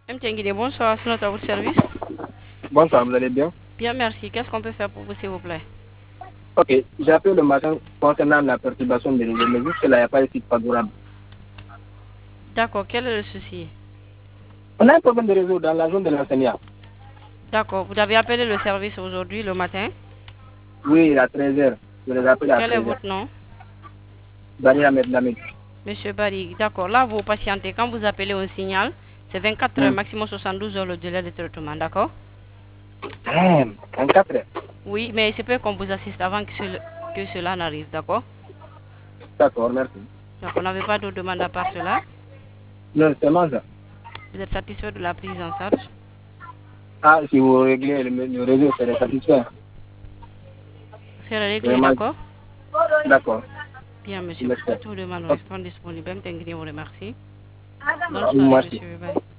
Mtengide, bonsoir, c'est notre à votre service. Bonsoir, vous allez bien? Bien, merci. Qu'est-ce qu'on peut faire pour vous, s'il vous plaît? Ok, j'ai appelé le matin concernant la perturbation des réseaux, mais jusque-là, il n'y a pas de site favorable. D'accord, quel est le souci? On a un problème de réseau dans la zone de l'enseignant. D'accord, vous avez appelé le service aujourd'hui, le matin. Oui, à 13h. Je les appelle à Quel est 13h. votre nom? Bani Ahmed Lamid. Monsieur Barry. D'accord, là, vous patientez. Quand vous appelez un signal, c'est 24 heures, maximum 72 heures le délai de traitement, d'accord? 24h. Oui, mais il se peut qu'on vous assiste avant que cela n'arrive, d'accord? D'accord, merci. Donc, on n'avait pas de demande à part cela. Non, c'est seulement ça. Vous êtes satisfait de la prise en charge? Ah, si vous réglez le réseau, c'est satisfait. C'est réglé, Vraiment. d'accord? D'accord. Bien, monsieur. Merci. Toutes vos demandes sont disponibles. Mtengide vous remercie. Bonne soirée, Merci. monsieur Barry.